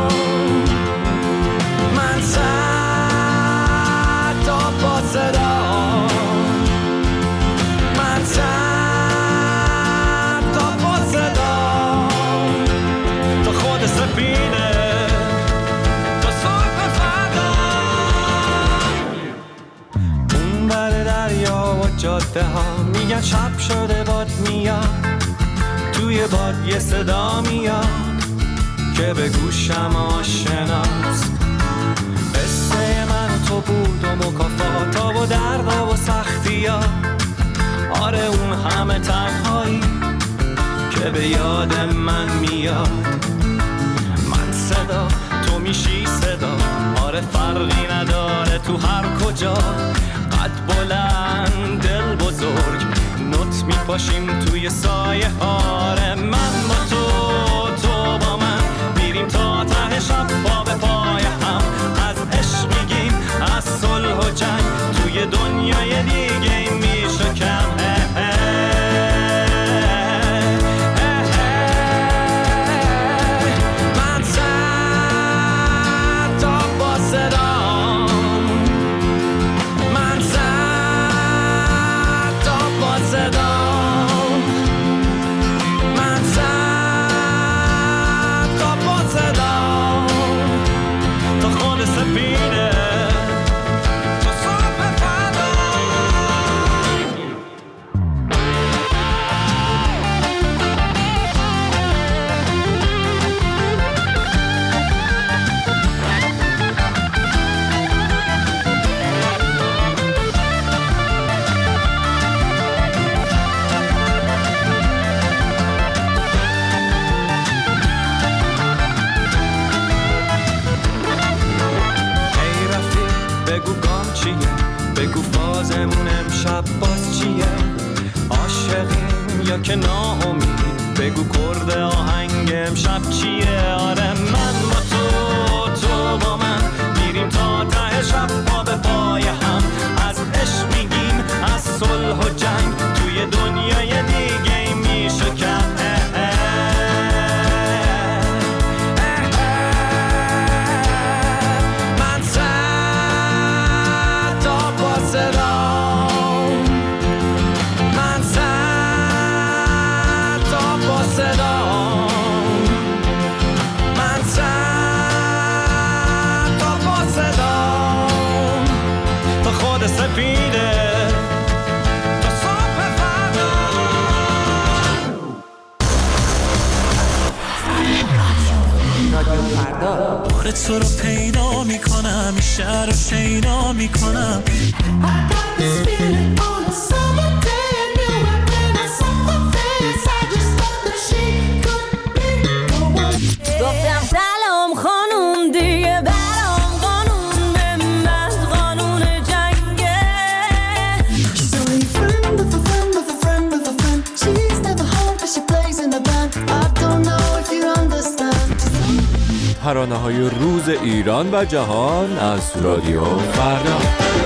جاده ها میگن شب شده باد میاد، توی باد یه صدا میاد که به گوشم آشناست. قصه من و تو بود و مکافاتا و دردا و سختی ها، آره اون همه تنهایی که به یاد من میاد. من صدا تو میشی صدا، آره فرقی نداره تو هر کجا، قد بلند دل بزرگ نوت میپاشیم توی سایه هاره. من با تو با من میریم تا ته شب، پا به پای هم از عشق میگیم، از صلح و جنگ توی دنیای دیگه میشکم. من صد تا با صدا، بگو فازمون امشب باز چیه، عاشقیم یا که ناامید، بگو کرد آهنگ امشب چیه. آره من با تو با من میریم تا ته شب، پا به پای هم از عشق میگیم، از صلح و جنگ توی دنیای دیگه میشکن. من صد دوباره تو رو پیدا میکنم، این شهر رو شیدا میکنم. گفتم سلام خانوم دیگه برام قانون به من قانون جنگه. She's only a friend of a friend of a friend of a friend. She's never home but she plays in the band. I don't know if you understand. ترانه‌های روز ایران و جهان از رادیو فردا.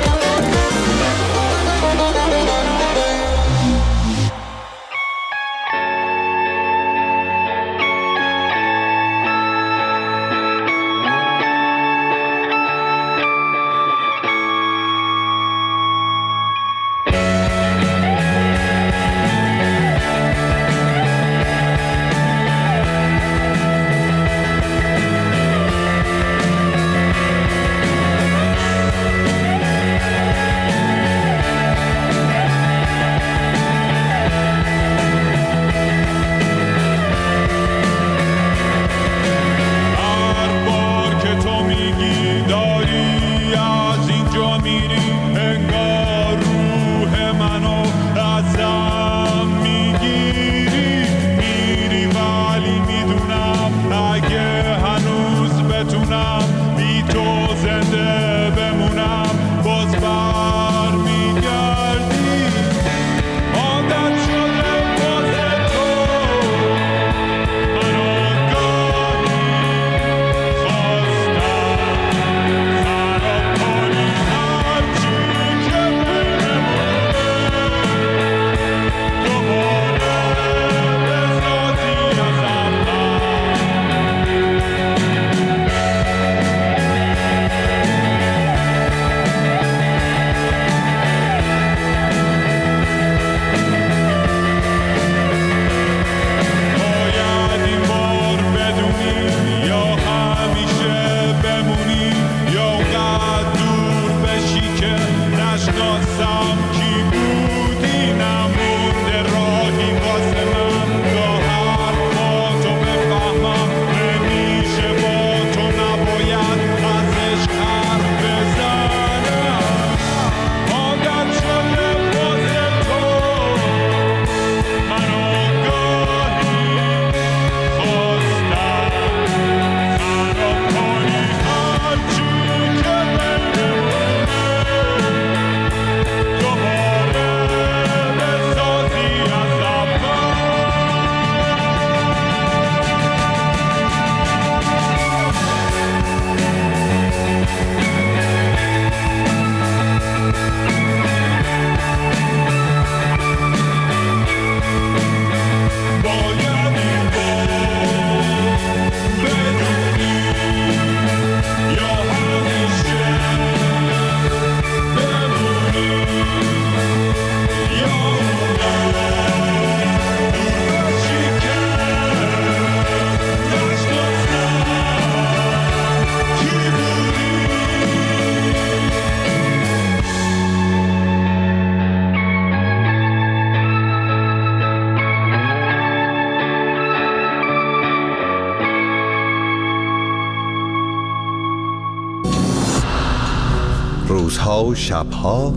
روزها و شبها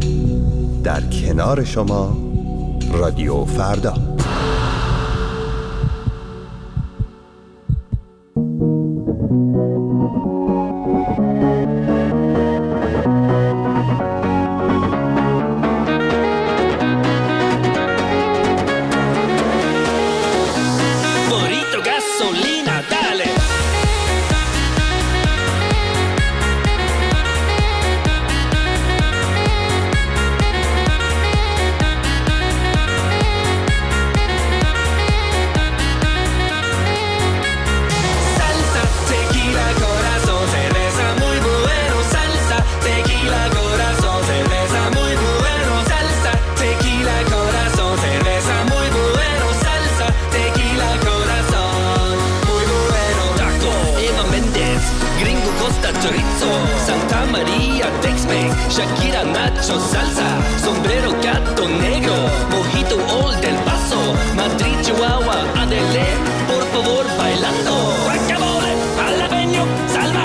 در کنار شما رادیو فردا. Shakira, Nacho, salsa, sombrero, gato negro, mojito, Old El Paso, Madrid, Chihuahua, Adele, por favor, bailando. Guacamole, jalapeño, salva.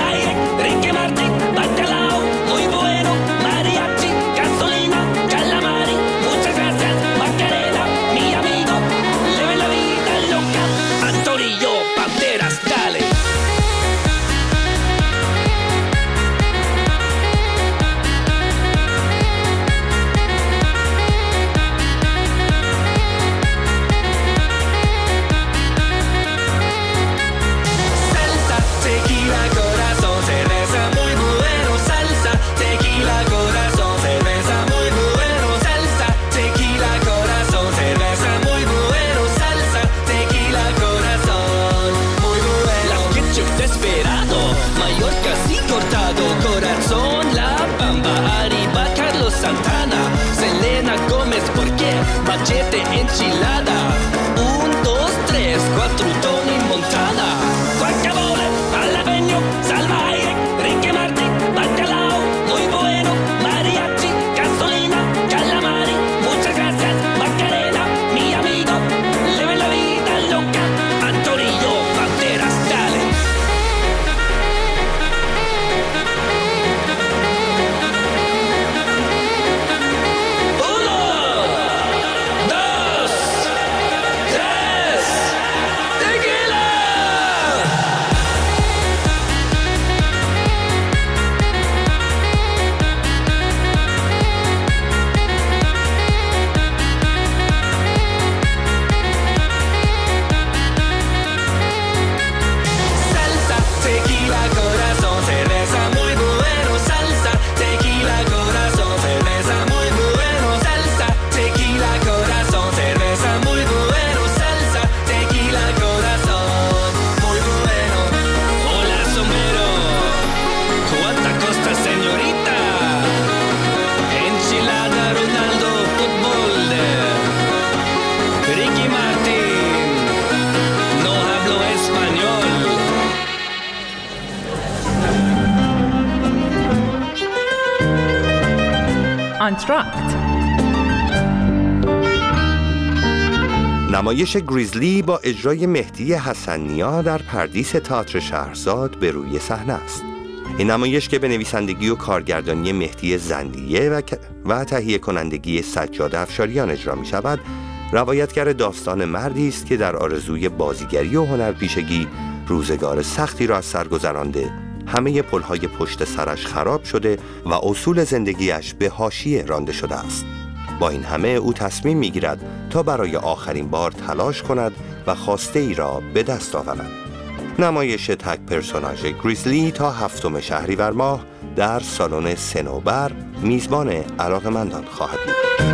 آنتراکت. نمایش گریزلی با اجرای مهدی حسن‌نیا در پردیس تئاتر شهرزاد به روی صحنه است. این نمایش که به نویسندگی و کارگردانی مهدی زندیه و تهیه کنندگی سجاد افشاریان اجرا می شود، روایتگر داستان مردی است که در آرزوی بازیگری و هنرپیشگی روزگار سختی را از سر گذرانده، همه پلهای پشت سرش خراب شده و اصول زندگیش به حاشیه رانده شده است. با این همه او تصمیم می‌گیرد تا برای آخرین بار تلاش کند و خواسته ای را به دست آورد. نمایش تک پرسوناژ گریزلی تا 7 شهریور ماه در سالن صنوبر میزبان علاقه‌مندان خواهد بود.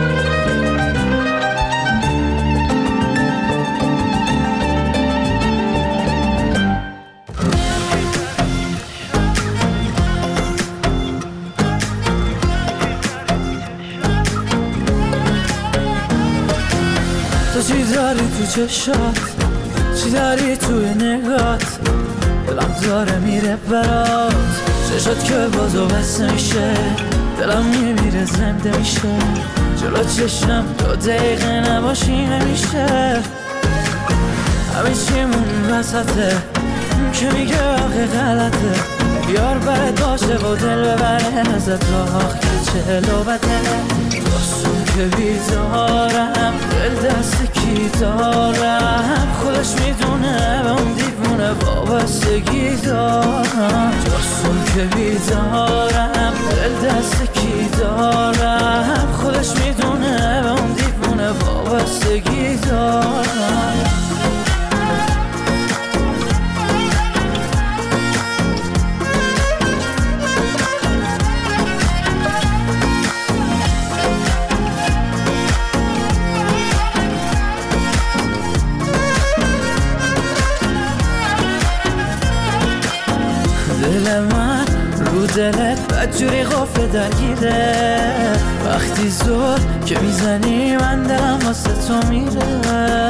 چی داری تو چشات، چی داری توی نگات، دلم داره میره برات، چشات که بازو بس میشه، دلم میمیره زنده میشه، جلو چشم 2 دقیقه نباشی نمیشه، همه چیمون وسطه که میگه آخه غلطه، بیار برد باشه و دل ببره ازت آخ که چه لوبته، داستون که بیدارم دل دست کی دارم، خودش میدونه به اون دیوونه وابستگی دارم، داستون که بیدارم دل دست کی دارم، خودش میدونه به اون دیوونه وابستگی دارم. دل من رو دلت بدجوری غفله درگیره، وقتی زور که میزنی من دلم واسه تو میره،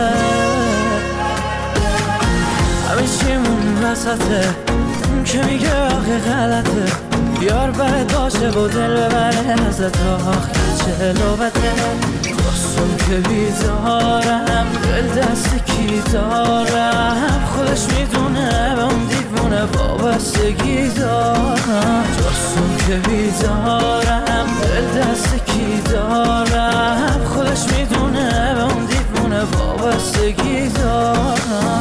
همه چیمون وسطه که میگه آخه غلطه، بیار برد باشه و دل ببره ازت آخ که چه لوبته، داستون که بیدارم دل دست کی دارم، خودش میدونه به اون دیوونه وابستگی دارم، داستون که بیدارم دل دست کی دارم، خودش میدونه به اون دیوونه وابستگی دارم.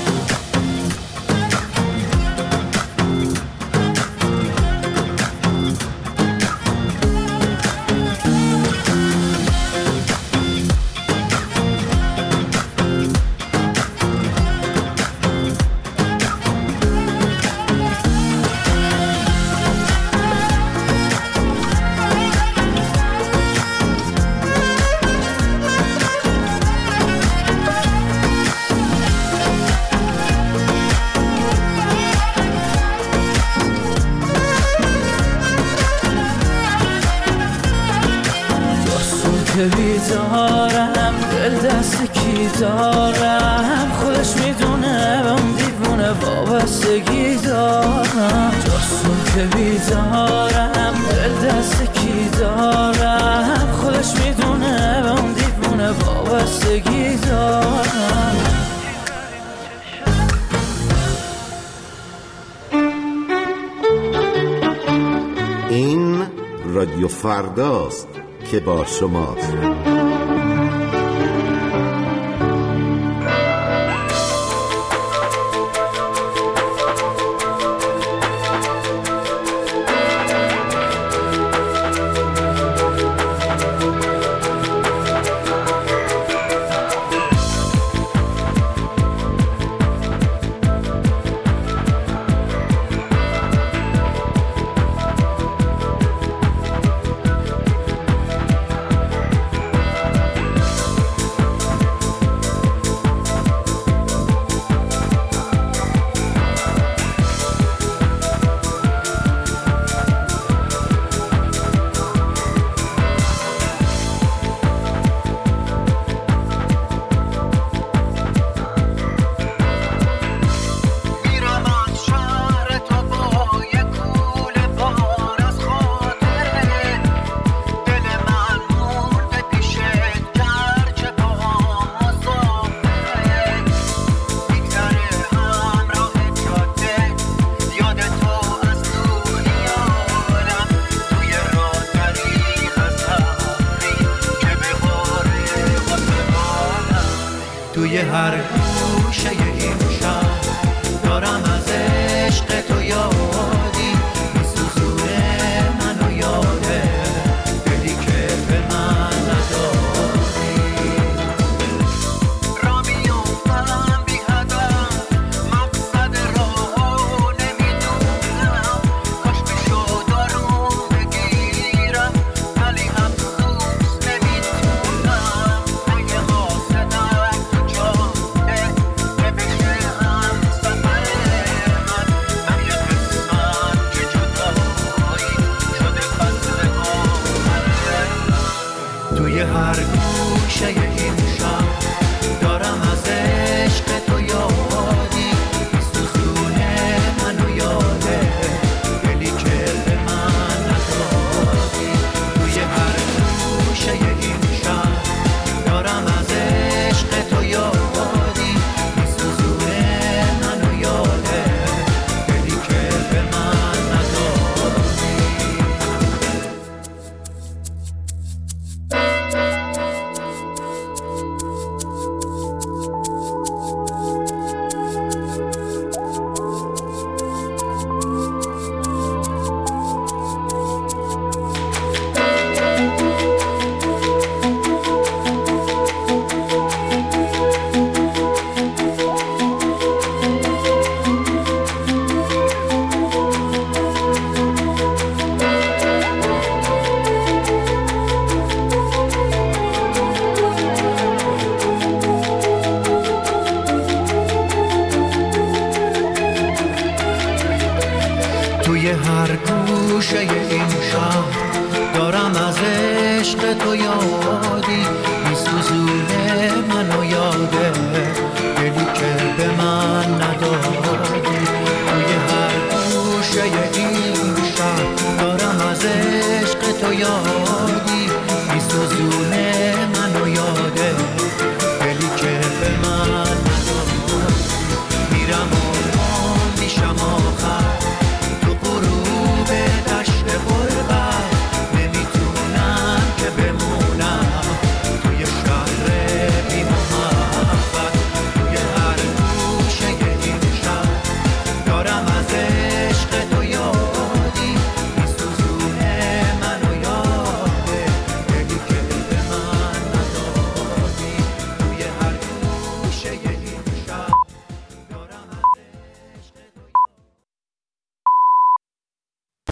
که بیدارم دل دست کی دارم، خودش میدونه به اون دیوونه وابستگی دارم، جاسون که بیدارم دل دست کی دارم، خودش میدونه به اون دیوونه وابستگی دارم. این رادیو فرداست که با شماست. هر گوشه این شهر دارم از عشق تو یادی میسوزونه منو یاده دلی که به من نداری را میافتم بی هدف مقصد راهو نمیدونم کاش میشد آروم بگیرم ولی افسوس نمیتونم اگه حاسدم تو جاده که بشه هم سفر من یه قسمت که جدایی شده فصل آخره توی هر گوشه این شهر دارم از عشق تو یادی میسوزونه منو یاده دلی که به من ندادی توی هر گوشه این شهر دارم از عشق تو یادی میسوزونه منو یاده دلی که به من ندادی توی هر گوشه این شهر دارم از عشق تو یادی میسوزونه منو یاده دلی که به من ندادی توی هر گوشه این شهر دارم از عشق تو یادی